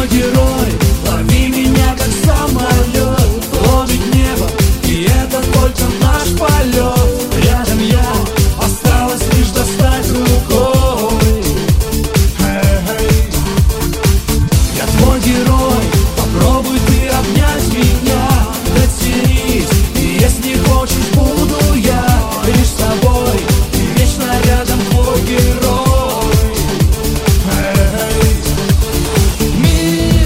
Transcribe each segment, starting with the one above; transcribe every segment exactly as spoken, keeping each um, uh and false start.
герой, лови меня как самолет, ловит небо, и это только наш полет. Рядом я, осталось лишь достать рукой. Hey. Я твой герой, попробуй ты обнять меня, дотянись, и если хочешь, буду я лишь с тобой, и вечно рядом твой герой. Hey. Мир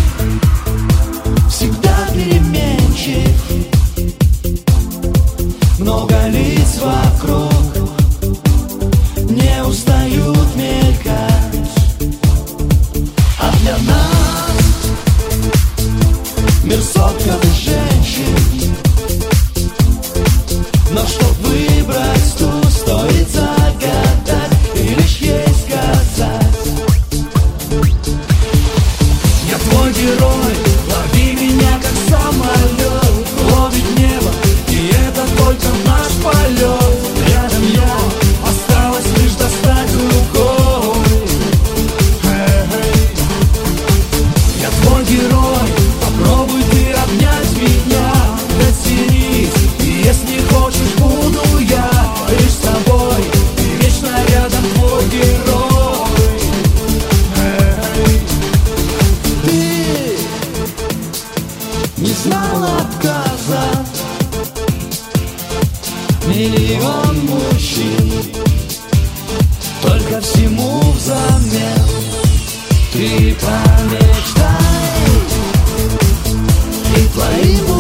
всегда переменчив, много лиц вокруг не устают мелькать, а для нас мир сотка женщин. Но чтоб выбрать ту, стоит загадать и лишь ей сказать: я твой герой, лови меня как самолет, ловит небо, и это только наш полет. Рядом я, осталось лишь достать рукой. Hey. Я твой герой, попробуй ты обнять меня, дотянись, и если хочешь, буду я лишь с тобой, и вечно рядом твой герой. Hey. Ты не знал отказа, миллион мужчин, только всему взамен ты помечтай, и твоим